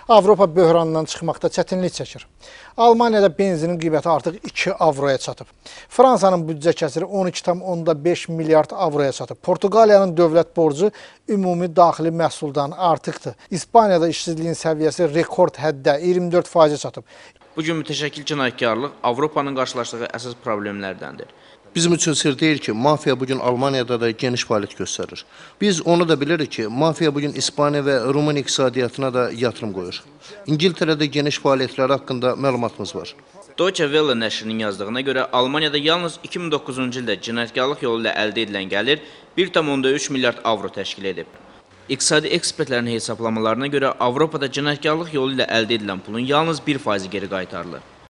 Avropa böhranından çıxmaqda çətinlik çəkir. Almaniyada benzinin qiyməti artıq 2 avroya çatıb. Fransanın büdcə kəsiri 12,5 milyard avroya çatıb. Portuqaliyanın dövlət borcu ümumi daxili məhsuldan artıqdır. İspaniyada işsizliyin səviyyəsi rekord həddə 24%-ə çatıb. Bugün mütəşəkkil cinayətkarlıq Avropanın qarşılaşdığı əsas problemlərdəndir. Bizim üçün sir deyil ki, mafiya bugün Almaniyada da geniş fəaliyyət göstərir. Biz onu da bilirik ki, mafiya bugün İspaniya və Rumıniya iqtisadiyyatına da yatırım qoyur. İngiltərədə geniş fəaliyyətləri haqqında məlumatımız var. Deutsche Welle nəşrinin yazdığına görə Almaniyada yalnız 2009-cu ildə cinayətkarlıq yolu ilə əldə edilən gəlir 1,3 milyard avro təşkil edib. İqtisadi ekspertlərin hesablamalarına görə Avropada cinayətkarlıq yolu ilə əldə edilən pulun yalnız 1% geri qaytarılır.